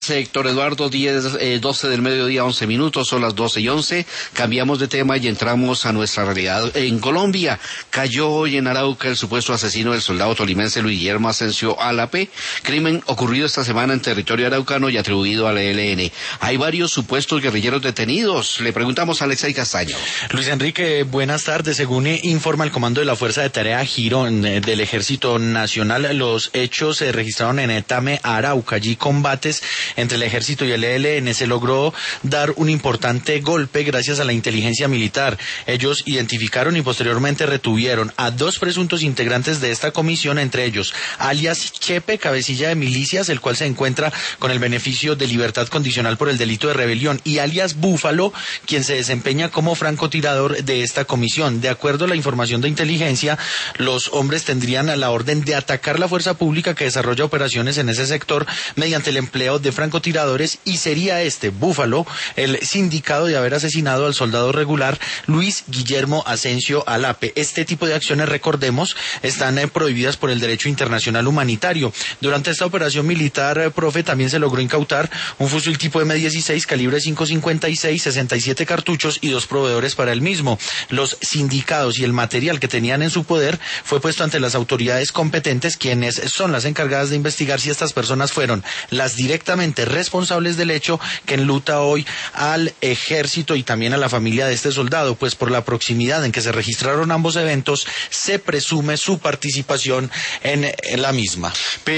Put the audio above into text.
Héctor Eduardo, 12 del mediodía, 11 minutos, son las 12:11. Cambiamos de tema y entramos a nuestra realidad. En Colombia, cayó hoy en Arauca el supuesto asesino del soldado tolimense Luis Guillermo Asensio Alape, crimen ocurrido esta semana en territorio araucano y atribuido al ELN. Hay varios supuestos guerrilleros detenidos. Le preguntamos a Alexei Castaño. Luis Enrique, buenas tardes. Según informa el Comando de la Fuerza de Tarea Girón del Ejército Nacional, los hechos se registraron en Etame, Arauca. Allí combates entre el ejército y el ELN. Se logró dar un importante golpe gracias a la inteligencia militar. Ellos identificaron y posteriormente retuvieron a 2 presuntos integrantes de esta comisión, entre ellos alias Chepe, cabecilla de milicias, el cual se encuentra con el beneficio de libertad condicional por el delito de rebelión, y alias Búfalo, quien se desempeña como francotirador de esta comisión. De acuerdo a la información de inteligencia, los hombres tendrían la orden de atacar la fuerza pública que desarrolla operaciones en ese sector mediante el empleo de francotiradores, y sería este Búfalo el sindicado de haber asesinado al soldado regular Luis Guillermo Asensio Alape. Este tipo de acciones, recordemos, están prohibidas por el derecho internacional humanitario. Durante esta operación militar, profe, también se logró incautar un fusil tipo M16 calibre 5.56, 67 cartuchos y 2 proveedores para el mismo. Los sindicados y el material que tenían en su poder fue puesto ante las autoridades competentes, quienes son las encargadas de investigar si estas personas fueron las directamente responsables del hecho que enluta hoy al ejército y también a la familia de este soldado, pues por la proximidad en que se registraron ambos eventos se presume su participación en la misma.